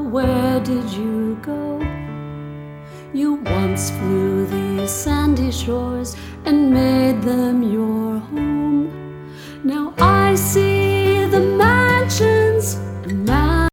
where did you go? You once flew these sandy shores and made them your home. Now I see